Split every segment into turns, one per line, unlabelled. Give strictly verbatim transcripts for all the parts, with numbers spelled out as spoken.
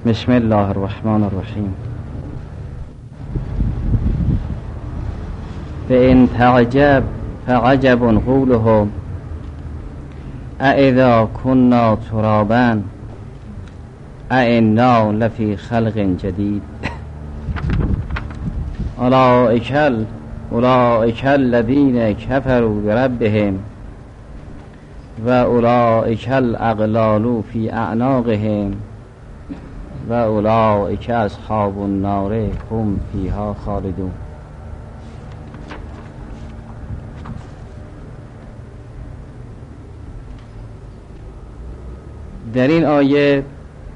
بسم الله الرحمن الرحیم. فإن تعجب فعجب قولهم أإذا كنا ترابا أإنا لفي خلق جديد أولئك أولئك الذين كفروا بربهم وأولئك الأغلال في أعناقهم وأولئك أصحاب النار هم فيها خالدون. در این آیه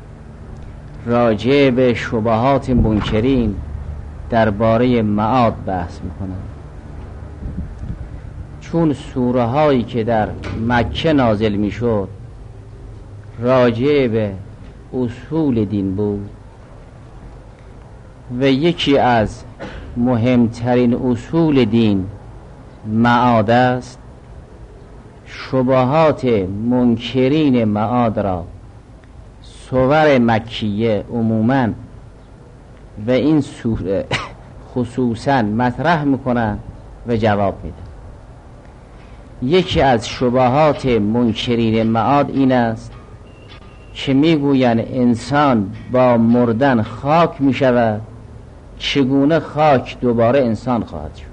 راجع به شبهات منکرین درباره معاد بحث میکنند. چون سوره هایی که در مکه نازل میشد راجع به اصول دین بود و یکی از مهمترین اصول دین معاد است، شبهات منکرین معاد را سور مکیه عموماً و این سوره خصوصاً مطرح میکنن و جواب میدن. یکی از شبهات منکرین معاد این است که میگویند انسان با مردن خاک میشود، چگونه خاک دوباره انسان خواهد شد.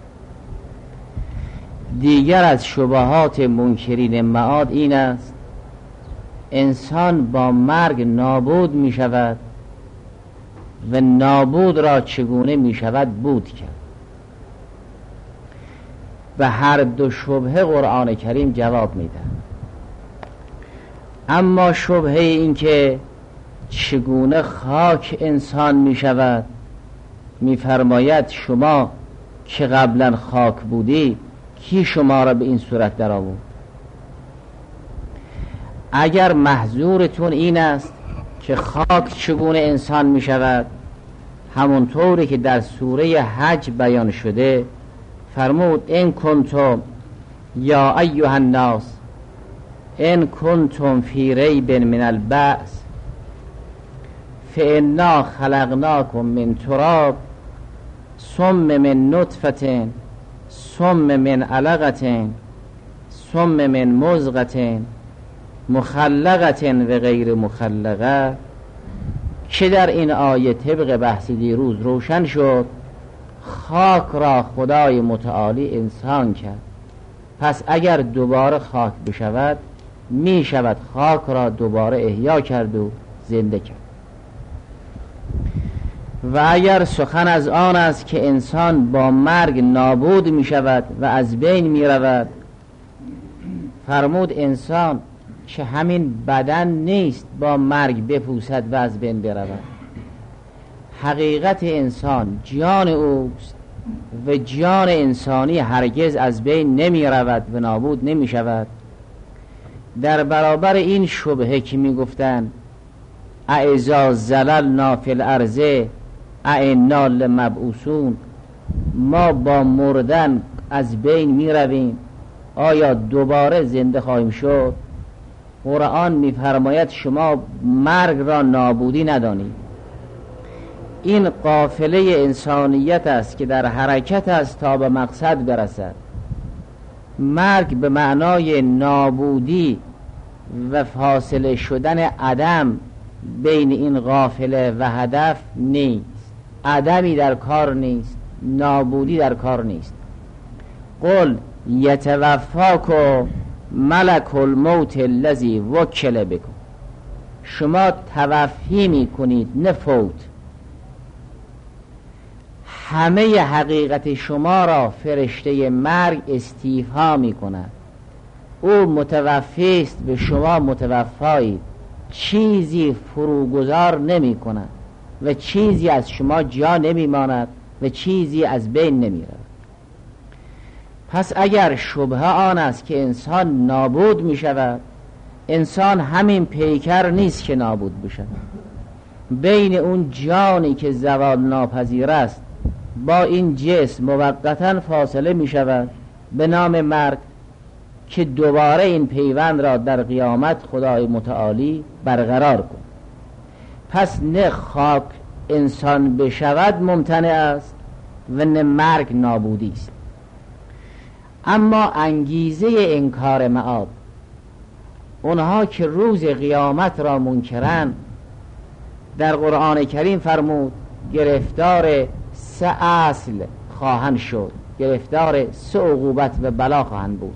دیگر از شبهات منکرین معاد این است انسان با مرگ نابود می شود و نابود را چگونه می شود بود کرد. و هر دو شبهه قرآن کریم جواب می دهد. اما شبهه این که چگونه خاک انسان می شود، می فرماید شما که قبلا خاک بودی کی شما را به این صورت در آورد؟ اگر محظورتون این است که خاک چگونه انسان می شود، همونطوری که در سوره حج بیان شده فرمود ان کنتم یا ایها الناس ان کنتم فی ریب من البعث فانا خلقناکم من تراب ثم من نطفة ثم من علقة ثم من مضغة مخلقة و غیر مخلقه، که در این آیه طبق بحث دیروز روشن شد خاک را خدای متعالی انسان کرد. پس اگر دوباره خاک بشود می شود خاک را دوباره احیا کرد و زنده کرد. و اگر سخن از آن است که انسان با مرگ نابود می شود و از بین می رود، فرمود انسان که همین بدن نیست با مرگ بپوسد و از بین برود. حقیقت انسان جان اوست و جان انسانی هرگز از بین نمی رود و نابود نمی شود. در برابر این شبهه که می گفتن اذا زللنا فی الارض ائنا لمبعوثون، ما با مردن از بین می رویم، آیا دوباره زنده خواهیم شد؟ قرآن می فرماید شما مرگ را نابودی ندانید. این قافله انسانیت است که در حرکت است تا به مقصد برسد. مرگ به معنای نابودی و فاصله شدن عدم بین این قافله و هدف نیست. عدمی در کار نیست، نابودی در کار نیست. قل یتوفاکم ملک الموت الذی وکل بکم، شما توفی می کنید نه فوت. همه حقیقت شما را فرشته مرگ استیفا می کند. او متوفی است و شما متوفایید. چیزی فروگذار نمی کند و چیزی از شما جا نمی ماند و چیزی از بین نمی رود. پس اگر شبهه آن است که انسان نابود می شود، انسان همین پیکر نیست که نابود بشود. بین اون جانی که زوال ناپذیر است با این جسم موقتا فاصله می شود به نام مرگ، که دوباره این پیوند را در قیامت خدای متعالی برقرار کن. پس نه خاک انسان بشود ممتنع است و نه مرگ نابودی است. اما انگیزه انکار معاد، اونها که روز قیامت را منکرن، در قرآن کریم فرمود گرفتار سه اصل خواهند شد، گرفتار سه عقوبت و بلا خواهند بود.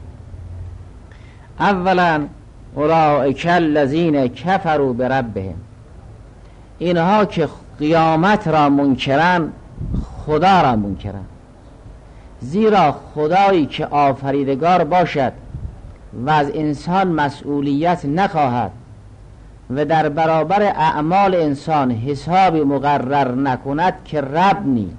اولا اولئک الذین کفروا بربهم، اینها که قیامت را منکرن خدا را منکرن، زیرا خدایی که آفریدگار باشد و از انسان مسئولیت نخواهد و در برابر اعمال انسان حسابی مقرر نکند که رب نیست.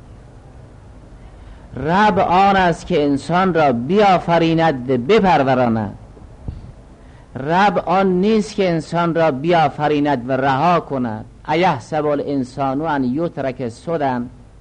رب آن است که انسان را بیافریند و بپروراند. رب آن نیست که انسان را بیافریند و رها کند. ایحسب الانسان ان یترک سدی،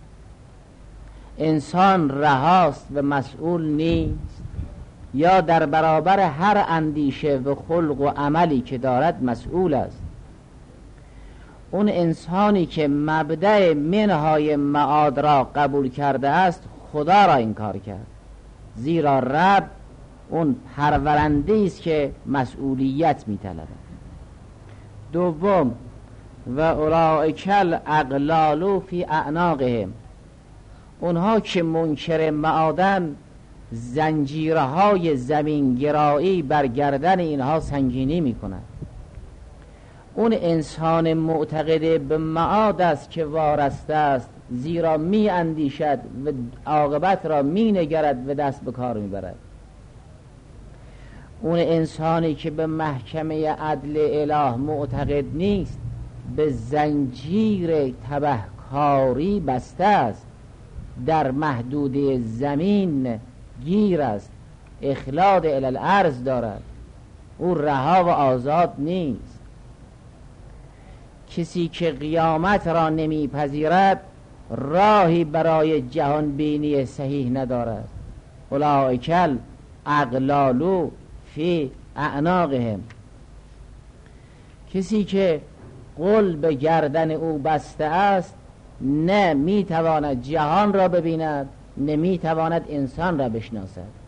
انسان رهاست و مسئول نیست، یا در برابر هر اندیشه و خلق و عملی که دارد مسئول است. اون انسانی که مبدأ منهای معاد را قبول کرده است خدا را انکار کرد، زیرا رب اون پرورنده است که مسئولیت می‌طلبد. دوم و اولئک الاغلال فی اعناقهم، اونها که منکر معادن زنجیرهای زمینگرایی بر گردن اینها سنگینی می‌کند. اون انسان معتقد به معاد است که وارسته است، زیرا می اندیشد و عاقبت را می نگرد و دست به کار می برد. اون انسانی که به محکمه عدل اله معتقد نیست به زنجیر تبهکاری بسته است، در محدوده زمین گیر است، اخلاد الی الارض دارد، او رها و آزاد نیست. کسی که قیامت را نمیپذیرد راهی برای جهان بینی صحیح ندارد. اولئک الاغلال فی اعناقهم، کسی که قل به گردن او بسته است نه میتواند جهان را ببیند نه میتواند انسان را بشناسد.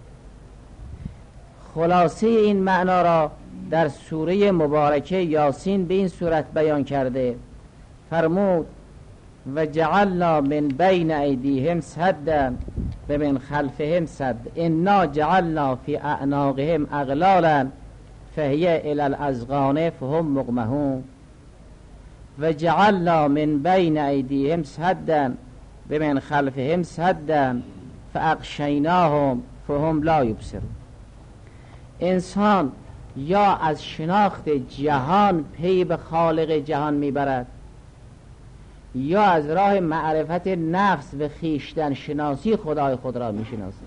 خلاصه این معنا را در سوره مبارکه یاسین به این صورت بیان کرده، فرمود و جعلنا من بین ایدیهم سدا و من خلفهم سد انا جعلنا فی اعناقهم اغلالا فهی الی الاذقان فهم مقمحون و جعلنا من بین ایدیهم سدا و من خلفهم سدا فاغشیناهم فهم لا یبصرون. انسان یا از شناخت جهان پی به خالق جهان میبرد، یا از راه معرفت نفس و خویشتن شناسی خدای خود را میشناسد.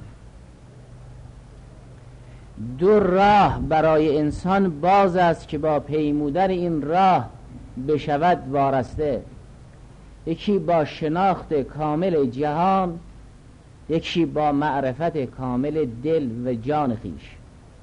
دو راه برای انسان باز است که با پیمودن این راه بشود وارسته، یکی با شناخت کامل جهان، یکی با معرفت کامل دل و جان خویش.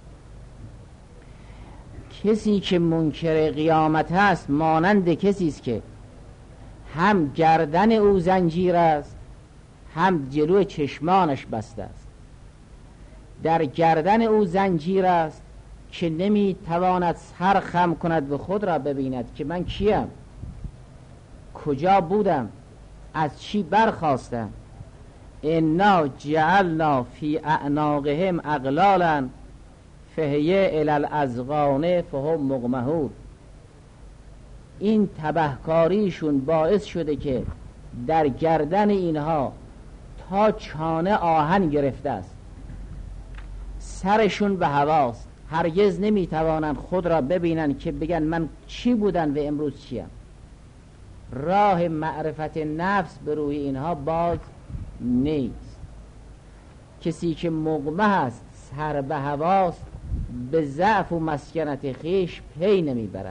کسی که منکر قیامت است مانند کسی است که هم گردن او زنجیر است هم جلوی چشمانش بسته است. در گردن او زنجیر است که نمی تواند سر خم کند و خود را ببیند که من کیم، کجا بودم، از چی برخواستم. انا جعلنا فی اعناقهم اغلالا فهی الی الاذقان فهم مقمحون. این تبهکاریشون باعث شده که در گردن اینها تا چانه آهن گرفته است، سرشون به هواست، هرگز نمیتوانند خود را ببینند که بگن من چی بودن و امروز چیم. راه معرفت نفس به روی اینها باز نیست. کسی که مقمح است، سر به هواست، به ضعف و مسکنت خیش پی نمیبرد.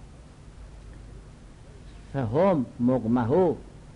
فهم مقمحون،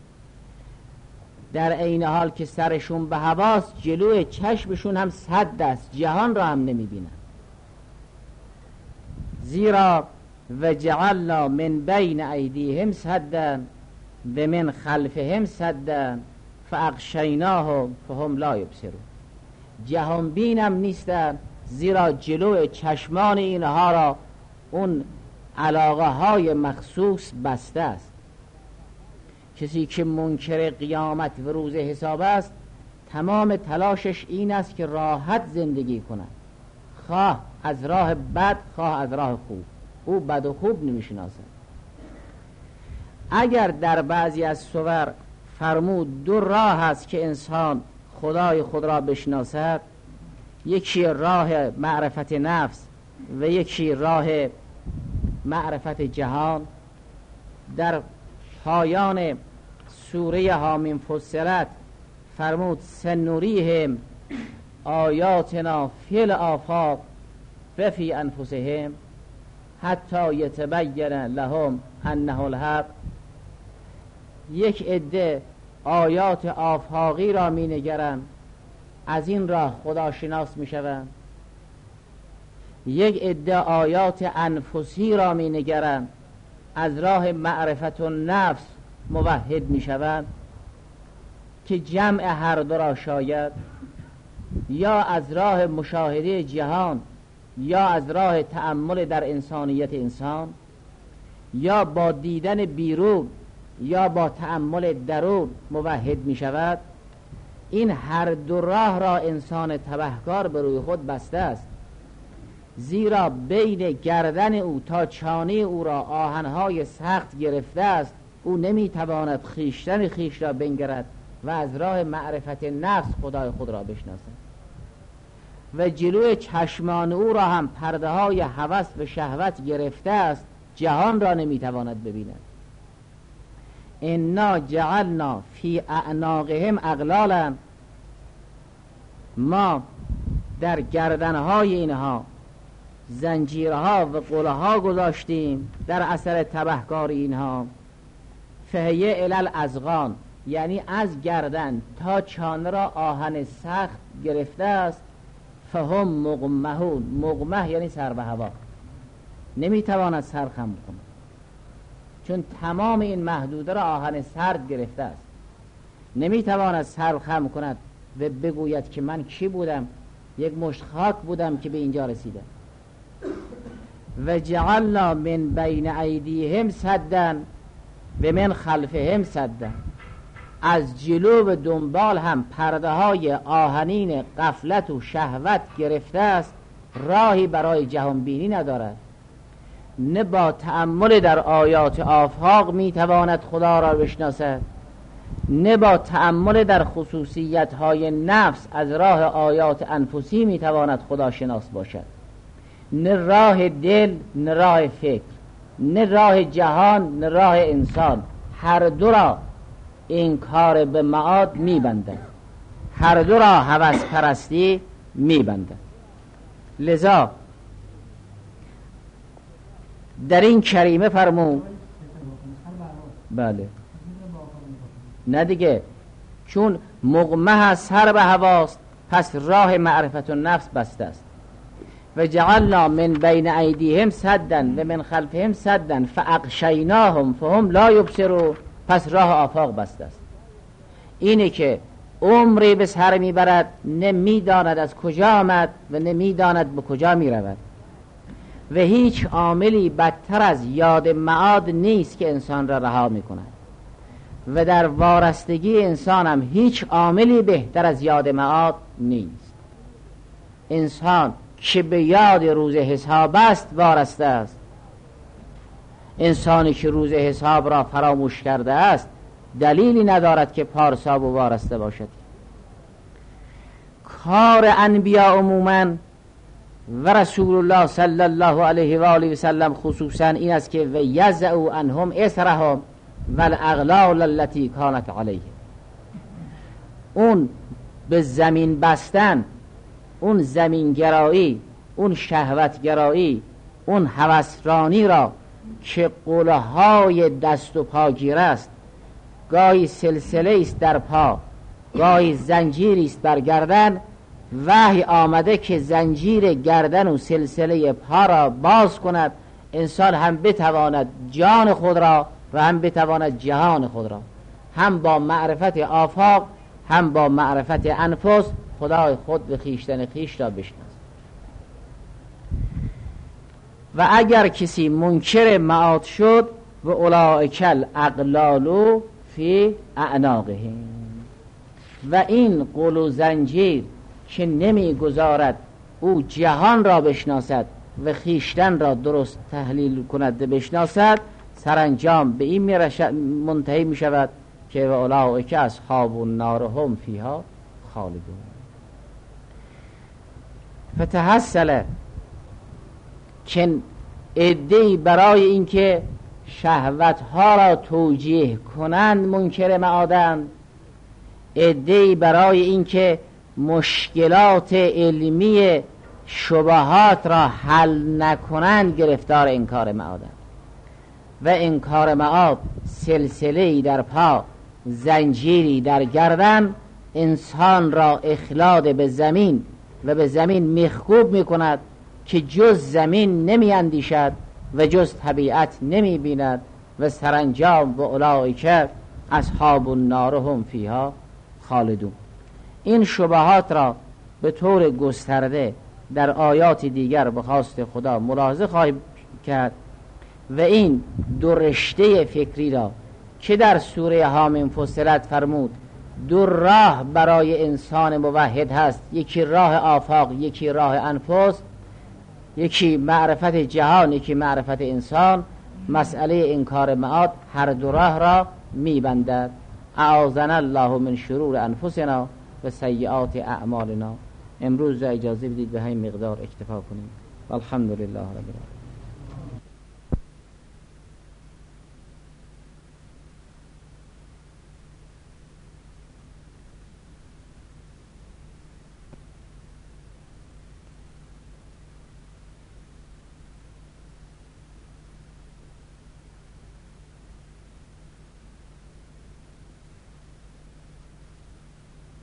در عین حال که سرشون به هواست جلوی چشمشون هم سد است، جهان را هم نمیبینن. زیرا و جعلنا من بین ایدیهم سدا و من خلفهم سدا فاغشیناهم فهم لا یبصرون. جهان بینم نیستن، زیرا جلو چشمان اینها را اون علاقه های مخصوص بسته است. کسی که منکر قیامت و روز حساب است تمام تلاشش این است که راحت زندگی کند، خواه از راه بد خواه از راه خوب. او بد و خوب نمیشناسد. اگر در بعضی از صور فرمود دو راه است که انسان خدای خود را بشناسد، یکی راه معرفت نفس و یکی راه معرفت جهان، در پایان سوره حامیم فصلت فرمود سنوریهم آیاتنا فی الآفاق و فی انفسهم حتی یتبین لهم انه الحق. یک عده آیات آفاقی را می نگرند، از این راه خداشناس می شوند. یک عده آیات انفسی را می نگرند، از راه معرفت و نفس موحد می شوند که جمع هر دو را شاید، یا از راه مشاهده جهان یا از راه تأمل در انسانیت انسان، یا با دیدن بیرون یا با تأمل درون موحد می شود. این هر دو راه را انسان تبهکار به روی خود بسته است، زیرا بین گردن او تا چانه او را آهنهای سخت گرفته است. او نمی تواند خیشتن خیش را بنگرد و از راه معرفت نفس خدای خود را بشناسد، و جلوی چشمان او را هم پرده های هوس و شهوت گرفته است، جهان را نمی تواند ببیند. انا جعلنا فی اعناقهم اغلالا، ما در گردنهای اینها زنجیرها و قلها گذاشتیم در اثر تبهکار اینها. فهیه الی الاذقان، یعنی از گردن تا چانه را آهن سخت گرفته است. فهم مغمهون، مغمه یعنی سر به هوا، نمیتواند سر خم کند، چون تمام این محدوده را آهن سرد گرفته است. نمیتواند سر خم کند و بگوید که من کی بودم، یک مشت خاک بودم که به اینجا رسیدم. و جعلنا من بین ایدیهم سدا و من خلفهم سدا، از جلو و دنبال هم پرده های آهنین غفلت و شهوت گرفته است، راهی برای جهان بینی ندارد. نه با تأمل در آیات آفاق میتواند خدا را بشناسد، نه با تأمل در خصوصیت های نفس از راه آیات انفسی میتواند خدا شناس باشد. نه راه دل نه راه فکر، نه راه جهان نه راه انسان، هر دو را این کار به معاد میبندن، هر دو را هوس پرستی میبندن. لذا در این کریمه فرمود بله نه دیگه، چون مغمه هست سر به هواست، پس راه معرفت و نفس بسته است. و جعلنا من بین ایدیهم سدا و من خلفهم سدا فاغشیناهم فهم لا یبصرون، پس راه آفاق بسته است. اینه که عمری به سر میبرد، نمیداند از کجا آمد و نمیداند به کجا میرود. و هیچ عاملی بدتر از یاد معاد نیست که انسان را رها میکند، و در وارستگی انسان هم هیچ عاملی بهتر از یاد معاد نیست. انسان که به یاد روز حساب است وارسته است. انسانی که روز حساب را فراموش کرده است دلیلی ندارد که پارسا و وارسته باشد. کار انبیاء عموما و رسول الله صلی الله علیه و آله و سلم خصوصا این است که و یزعو عنهم اسرهم والاغلال التي كانت علیه، اون به زمین بستن، اون زمین گرایی، اون شهوت گرایی، اون هوسرانی را که قلهای دست و پاگیر است، گاهی سلسله است در پا، گاهی زنجیری است بر گردن، وحی آمده که زنجیر گردن و سلسله پا را باز کند، انسان هم بتواند جان خود را و هم بتواند جهان خود را هم با معرفت آفاق هم با معرفت انفس خدای خود و خویشتن خویش را بشناسد. و اگر کسی منکر معاد شد و اولئک الاغلال فی اعناقهم، و این قل و زنجیر که نمی گذارد او جهان را بشناسد و خیشتن را درست تحلیل کند و بشناسد، سرانجام به این منتهی می شود که و اولئک اصحاب النار هم فیها خالدون. فتحصل که عده‌ای برای اینکه شهوتها را توجیه کنند منکر معادند، عده‌ای برای اینکه مشکلات علمی شبهات را حل نکنند گرفتار انکار معادند. و انکار معاد سلسله‌ای در پا، زنجیری در گردن، انسان را اخلاد به زمین و به زمین میخکوب میکند که جز زمین نمی اندیشد و جز طبیعت نمی بیند و سرانجام و اولئک اصحاب النار هم فیها خالدون. این شبهات را به طور گسترده در آیات دیگر به خواست خدا ملاحظه خواهیم کرد و این دو رشته فکری را که در سوره حامیم فصلت فرمود دو راه برای انسان موحد هست، یکی راه آفاق، یکی راه انفس، یکی معرفت جهان، یکی معرفت انسان، مسئله انکار معاد هر دو راه را میبندد. اعاذنا الله من شرور انفسنا و سیئات اعمالنا. امروز اجازه بدید به همین مقدار اکتفا کنیم. والحمدلله رب العالمین.